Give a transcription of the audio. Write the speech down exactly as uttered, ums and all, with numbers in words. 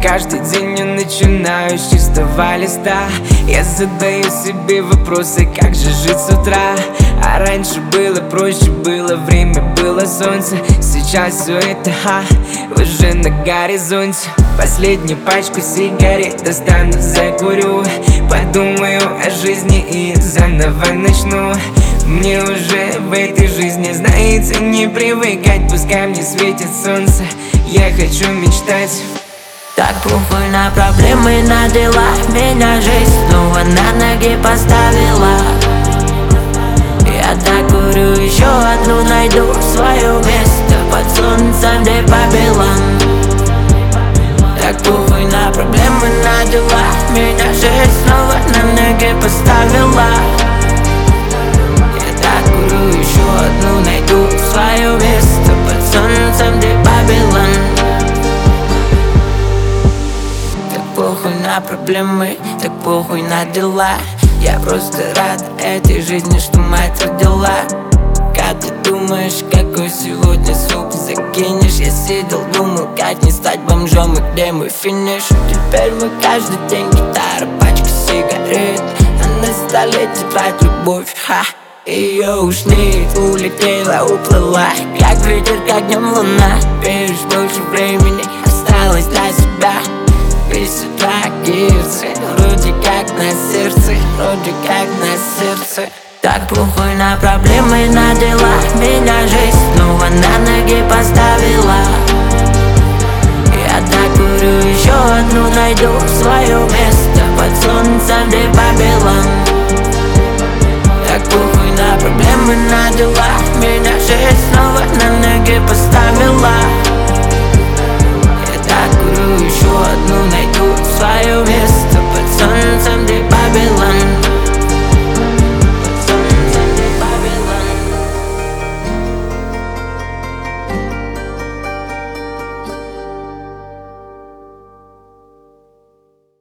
Каждый день я начинаю с чистого листа. Я задаю себе вопросы, как же жить с утра. А раньше было проще, было время, было солнце. Сейчас все это, ха, уже на горизонте. Последнюю пачку сигарет достану, закурю. Подумаю о жизни и заново начну. Мне уже в этой жизни, знаете, не привыкать. Пускай мне светит солнце, я хочу мечтать. Так похуй на проблемы, на дела. Меня жизнь снова на ноги поставила. Я докурю еще одну, найду свое место под солнцем, где Babylon. Так похуй на проблемы, на дела. Меня жизнь снова на ноги поставила. Я докурю еще одну, найду свое место под солнцем, где Babylon. Похуй на проблемы, так похуй на дела. Я просто рад этой жизни, что мать родила. Как ты думаешь, какой сегодня суп закинешь? Я сидел, думал, как не стать бомжом и где мой финиш. Теперь мы каждый день гитара, пачка сигарет, а на столе тетрадь любовь, ха. Ее уж нет, улетела, уплыла, как ветер, как днем луна. Веришь, больше времени осталось для себя. Пишет ракетцы, вроде как на сердце, вроде как на сердце. Так похуй на проблемы, на дела. Меня жизнь снова на ноги поставила. Я докурю еще одну, найду свое место под солнцем, где Babylon. Так похуй на проблемы, на дела. Меня жизнь снова на ноги поставила. Я докурю еще